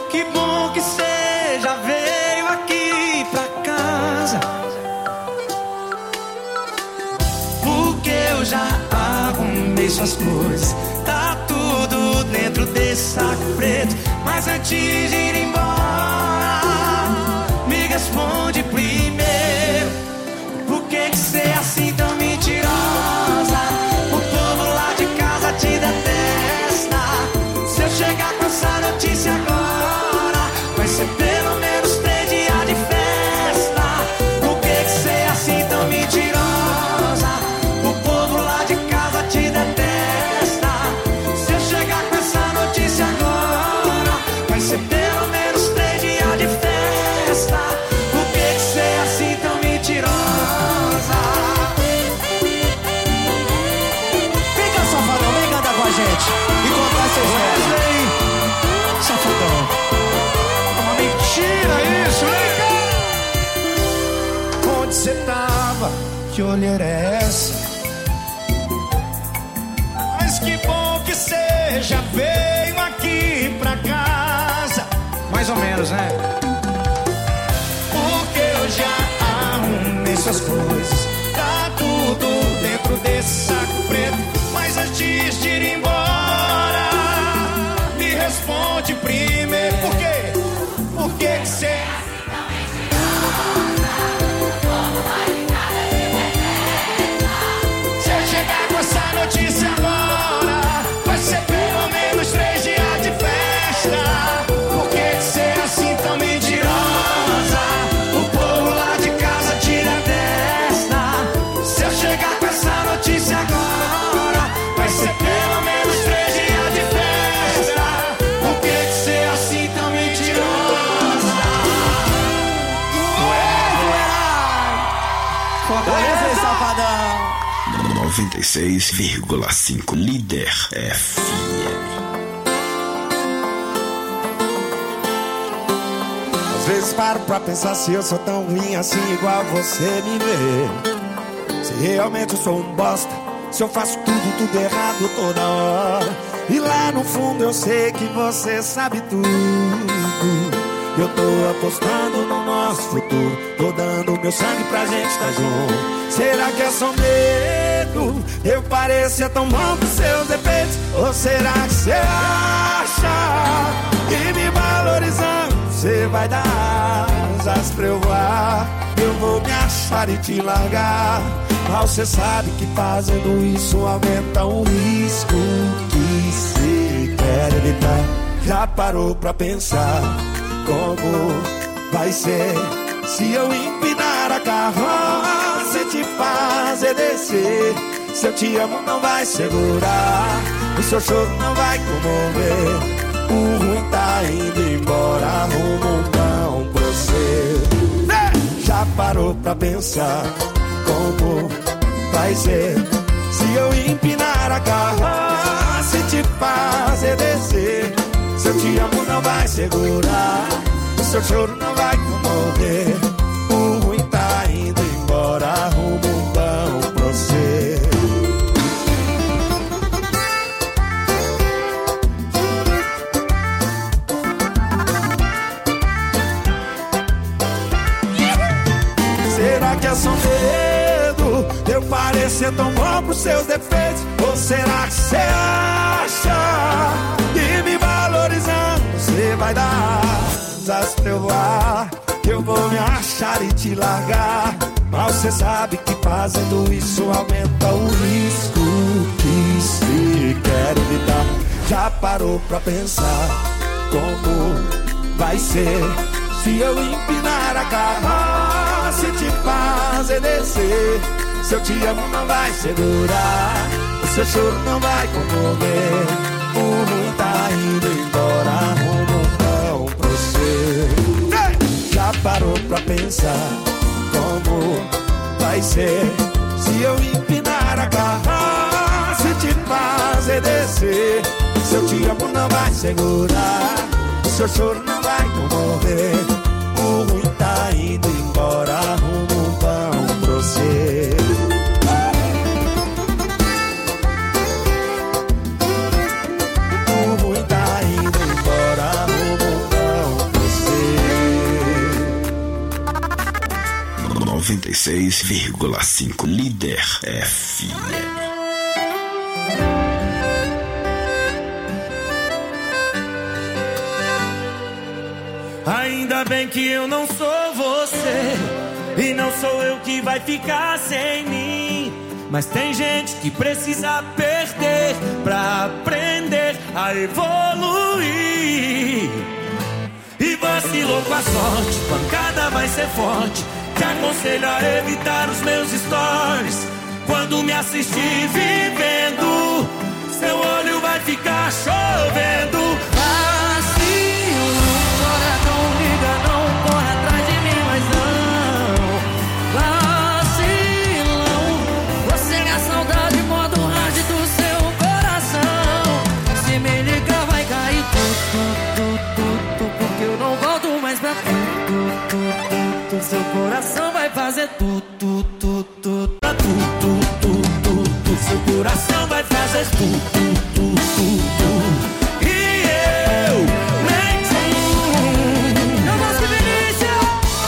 Que bom que cê já veio aqui pra casa, porque eu já arrumei suas coisas. Tá tudo dentro desse saco preto. Mas antes de ir embora, me responde primeiro: por que cê é assim tão mentirosa? O povo lá de casa te detesta. Se eu chegar com essa notícia agora, vai ser pelo menos 3 dias de festa. Por que cê é assim tão mentirosa? O povo lá de casa te detesta. Se eu chegar com essa notícia agora, vai ser pelo menos 3 dias de festa. Por que cê é assim tão mentirosa? Vem cá, safadão, vem cantar com a gente e contar essa história. Safadão. Uma mentira isso, vem cá. Onde cê tava? Que olheira é essa? Mas que bom que cê já veio aqui pra casa. Mais ou menos, né? Porque eu já arrumei suas coisas. Tá tudo dentro desse saco preto. Mas antes de ir embora, me responde primeiro: por quê? Por que cê... Se eu chegar com essa notícia agora, vai ser pelo menos 3 dias de festa. Por que cê é assim tão mentirosa? O povo lá de casa tira a testa. Se eu chegar com essa notícia agora, vai ser pelo menos 3 dias de festa. Por que cê é assim tão mentirosa? Fortaleza aí, safadão. 96,5 Líder FM. Às vezes paro pra pensar se eu sou tão ruim assim igual você me vê. Se realmente eu sou um bosta, se eu faço tudo errado toda hora. E lá no fundo eu sei que você sabe tudo. Eu tô apostando no nosso futuro, tô dando meu sangue pra gente estar junto. Será que é só medo? Eu parecia tão bom com seus defeitos. Ou será que você acha que me valorizando você vai dar asas pra eu voar? Eu vou me achar e te largar. Mas você sabe que fazendo isso aumenta o risco que você quer evitar. Já parou pra pensar como vai ser se eu empinar a carroça e te fazer descer? Se eu te amo não vai segurar, o seu choro não vai comover. O ruim tá indo embora, arruma um pão pra você. Já parou pra pensar como vai ser se eu empinar a carroça e te fazer descer? Se eu te amo não vai segurar, o seu choro não vai comover. O ruim tá indo embora, arruma um pão pra você. Será que é só medo? Eu parecer tão bom pros seus defeitos? Ou será que você acha que me valorizando você vai dar asas pra eu voar? Eu vou me achar e te largar. Mas você sabe que fazendo isso aumenta o risco que se quer evitar. Já parou pra pensar como vai ser se eu empinar a carroça e te fazer descer? Se eu te amo não vai segurar, o seu choro não vai comover. O ruim tá indo embora, arruma um pão pra você. Já parou pra pensar como vai ser se eu empinar a carroça e te fazer descer? Se eu te amo não vai segurar, o seu choro não vai comover. O ruim tá indo embora, arruma um pão pra você. O ruim tá indo embora, arruma um pão 96,5 Líder FM. Ainda bem que eu não sou você, e não sou eu que vai ficar sem mim. Mas tem gente que precisa perder pra aprender a evoluir. E vacilou com a sorte, pancada vai ser forte. Te aconselho a evitar os meus stories. Quando me assistir vivendo, seu olho vai ficar chovendo. Seu coração vai fazer tu. Seu coração vai fazer tu.